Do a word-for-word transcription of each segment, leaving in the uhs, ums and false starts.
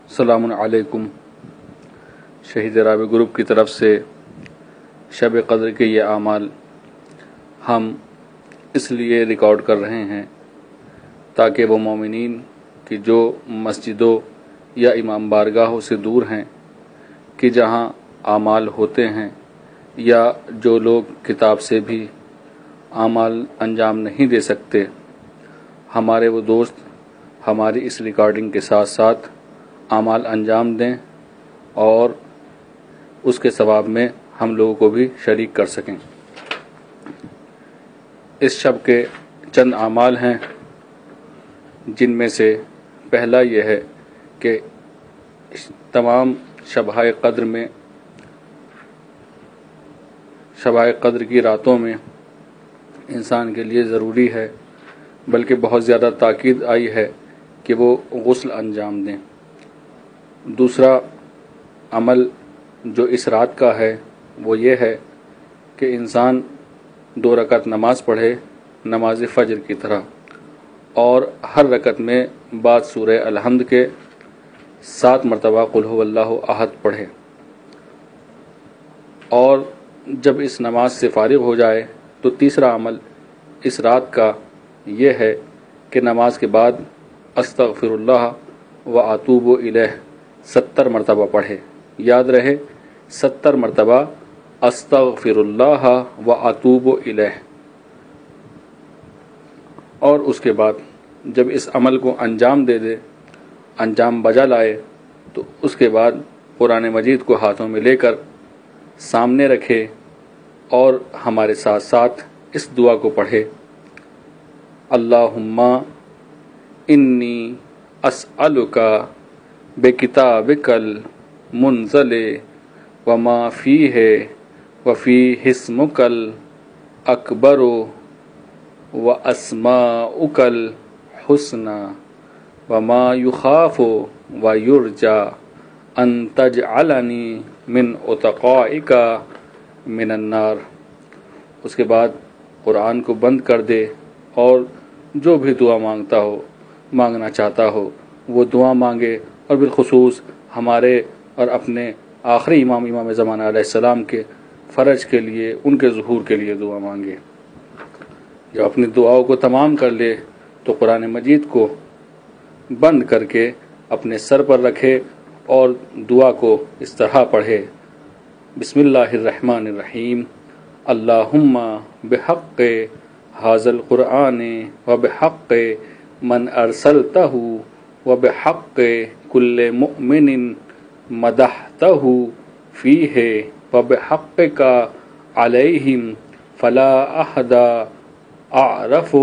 السلام علیکم۔ شہید رابع گروپ کی طرف سے شب قدر کے یہ اعمال ہم اس لیے ریکارڈ کر رہے ہیں تاکہ وہ مومنین کی جو مسجدوں یا امام بارگاہوں سے دور ہیں کہ جہاں اعمال ہوتے ہیں یا جو لوگ کتاب سے بھی اعمال انجام نہیں دے سکتے، ہمارے وہ دوست ہماری اس ریکارڈنگ کے ساتھ ساتھ اعمال انجام دیں اور اس کے ثواب میں ہم لوگوں کو بھی شریک کر سکیں۔ اس شب کے چند اعمال ہیں جن میں سے پہلا یہ ہے کہ تمام شبۂ قدر میں شبۂ قدر کی راتوں میں انسان کے لیے ضروری ہے، بلکہ بہت زیادہ تاکید آئی ہے کہ وہ غسل انجام دیں۔ دوسرا عمل جو اس رات کا ہے وہ یہ ہے کہ انسان دو رکعت نماز پڑھے نماز فجر کی طرح، اور ہر رکعت میں بعد سورہ الحمد کے سات مرتبہ قل هو اللہ احد پڑھے، اور جب اس نماز سے فارغ ہو جائے تو تیسرا عمل اس رات کا یہ ہے کہ نماز کے بعد استغفر اللہ و اتوب الیہ ستر مرتبہ پڑھے۔ یاد رہے، ستر مرتبہ استغفر اللہ و اتوب الیہ۔ اور اس کے بعد جب اس عمل کو انجام دے دے، انجام بجا لائے، تو اس کے بعد قرآن مجید کو ہاتھوں میں لے کر سامنے رکھے اور ہمارے ساتھ ساتھ اس دعا کو پڑھے: اللہم انی اسألک بکتابک المنزل وما فیہ وفیہ اسمک الاکبر واسماؤک الحسنی وما یخاف ویرجی ان تجعلنی من اتقائک من النار۔ اس کے بعد قرآن کو بند کر دے اور جو بھی دعا مانگتا ہو مانگنا چاہتا ہو وہ دعا مانگے، اور بالخصوص ہمارے اور اپنے آخری امام امام زمانہ علیہ السلام کے فرج کے لیے، ان کے ظہور کے لیے دعا مانگے۔ جب اپنی دعاؤں کو تمام کر لے تو قرآن مجید کو بند کر کے اپنے سر پر رکھے اور دعا کو اس طرح پڑھے: بسم اللہ الرحمن الرحیم، اللہم بحق ھذا القرآن وبحق من ارسلتہ وبحق کل مؤمن مدحتہ فیہ وبحقک علیہم فلا احد اعرف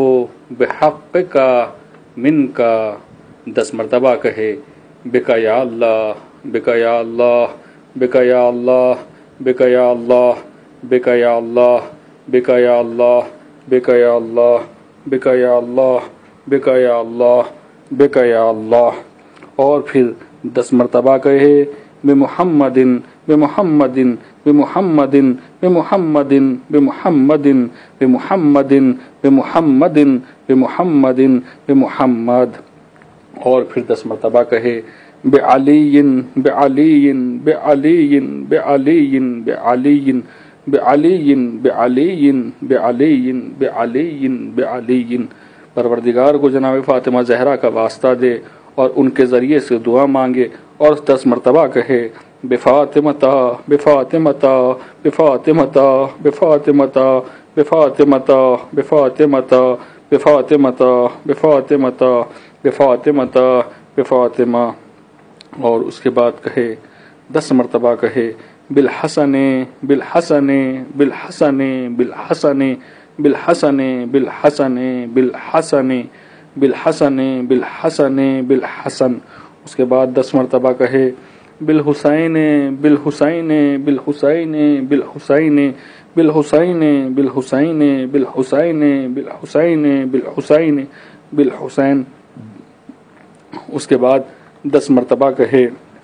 بحقک منک۔ دس مرتبہ کہے: بک یا اللہ، بک یا اللہ، بک یا اللہ، بک یا اللہ، بک یا اللہ، بک یا اللہ، بک یا اللہ، بک یا اللہ، بک یا اللہ، بک یا اللہ۔ اور پھر دس مرتبہ کہے: بمحمد بمحمد بمحمد بمحمد بمحمد بمحمد بمحمد بمحمد بمحمد۔ اور پھر دس مرتبہ کہے: بعلی بعلی بعلی بعلی بعلی بعلی بعلی بعلی بعلی بعلی۔ پروردگار کو جناب فاطمہ زہرا کا واسطہ دے اور ان کے ذریعے سے دعا مانگے، اور دس مرتبہ کہے: بفاطمتا بفاطمتا بفاطمتا بفاطمتا بفاطمتا بفاطمتا بفاطمتا بفاطمتا بفاطمتا بفاطمہ۔ اور اس کے بعد کہے، دس مرتبہ کہے: بالحسن بالحسن بالحسن بالحسن بالحسن بالحسن بالحسن بالحسن بالحسن بالحسن۔ اس کے بعد دس مرتبہ کہے: بالحسین بالحسین بالحسین بالحسین بالحسین بالحسین بالحسین بالحسین بالحسین بالحسین۔ اس کے بعد دس مرتبہ کہے: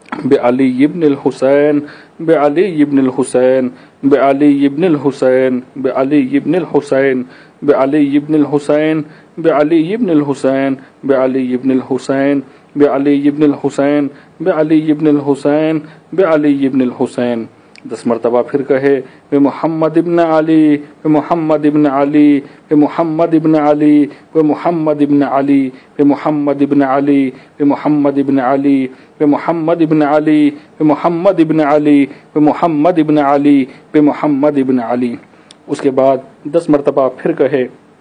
بعلی ابن الحسین بعلی ابن الحسین بعلی ابن الحسین بعلی ابن الحسین بعلی ابن الحسین بعلی ابن الحسین بعلی ابن الحسین بعلی ابن الحسین بعلی ابن الحسین بعلی ابن الحسین دس مرتبہ پھر کہے بے محمد ابن علی بے محمد ابن علی بے محمد ابن علی بے محمد ابن علی بے محمد ابن علی بے محمد ابن علی بے محمد ابن علی بے محمد ابن علی بے محمد ابن علی بے محمد ابن علی. اس کے بعد دس مرتبہ پھر کہے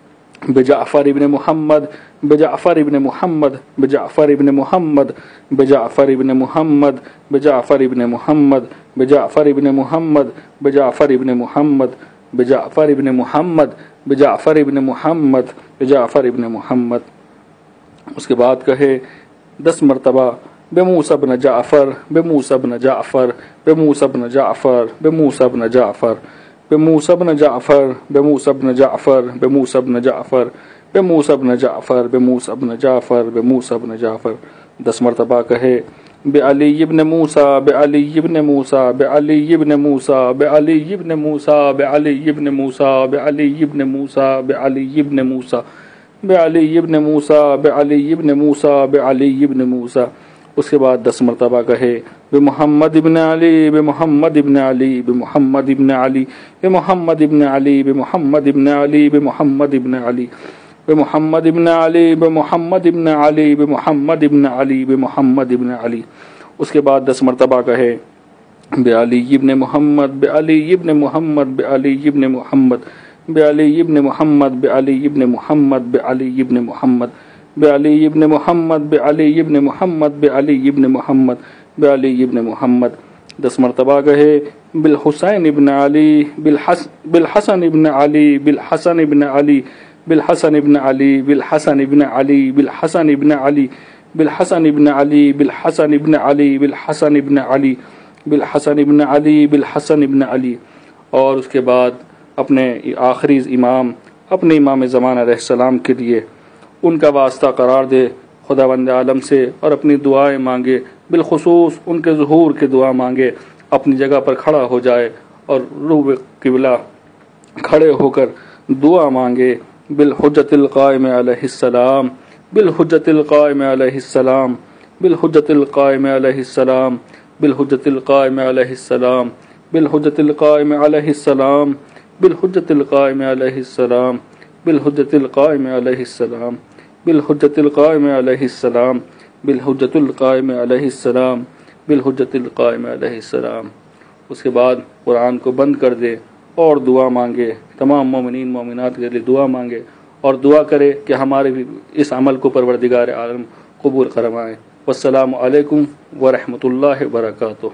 بجعفر ابن محمد بجعفر ابن محمد بجعفر ابن محمد بجعفر ابن محمد بجعفر ابن محمد بجعفر ابن محمد بجعفر ابن محمد بجعفر ابن محمد بجعفر ابن محمد بجعفر ابن محمد. اس کے بعد کہے دس مرتبہ بے موسیٰ بن جعفر بے موسیٰ بن جعفر بے موسیٰ بن جعفر بے موسیٰ بن جعفر بے موسیٰ بن جعفر بے موسیٰ بن جعفر بے موسیٰ بن جعفر بے موسیٰ بن جعفر بے موسیٰ بن جعفر بے موسیٰ بن جعفر. دس مرتبہ کہے بعلی ابن موسیٰ بعلی ابن موسیٰ بعلی ابن موسیٰ بعلی ابن موسیٰ بعلی ابن موسیٰ بعلی ابن موسیٰ بعلی ابن موسیٰ بعلی ابن موسیٰ بعلی ابن موسیٰ بعلی ابن موسیٰ. اس کے بعد دس مرتبہ کہے بے محمد ابن علی بے محمد ابن علی بے محمد ابن علی بے محمد ابن علی بے محمد ابن علی بے محمد ابن علی بے محمد ابن علی بے محمد ابن علی بے محمد ابن علی بے محمد ابن علی. اس کے بعد دس مرتبہ کہے بعلی ابن محمد بعلی ابن محمد بعلی ابن محمد بعلی ابن محمد بعلی ابن محمد بعلی ابن محمد بعلی ابن محمد بعلی ابن محمد بعلی ابن محمد بعلی ابن محمد. دس مرتبہ کہے بالحسین ابن علی بالحسن ابن علی بالحسن ابن علی بالحسن ابن علی بالحسن ابن علی بالحسن ابن علی بالحسن ابن علی بالحسن ابن علی بالحسن ابن علی بالحسن ابن علی بالحسن ابن علی. اور اس کے بعد اپنے آخری امام اپنے امام زمانہ علیہ السلام کے لیے ان کا واسطہ قرار دے خداوند عالم سے اور اپنی دعائیں مانگے، بالخصوص ان کے ظہور کی دعا مانگے، اپنی جگہ پر کھڑا ہو جائے اور روح قبلہ کھڑے ہو کر دعا مانگے. بالحجت القائم علیہ السلام بالحجت القائم علیہ السلام بالحجت القائم علیہ السلام بالحجت القائم علیہ السلام بالحجت القائم علیہ السلام بالحجت القائم علیہ السلام بالحجت القائم علیہ السلام بالحجت القائم علیہ السلام بالحجت القائم علیہ السلام بالحجت القائم علیہ السلام. اس کے بعد قرآن کو بند کر دے اور دعا مانگے، تمام مومنین مومنات کے لیے دعا مانگے اور دعا کرے کہ ہمارے بھی اس عمل کو پروردگار عالم قبول فرمائے. والسلام علیکم ورحمۃ اللہ وبرکاتہ.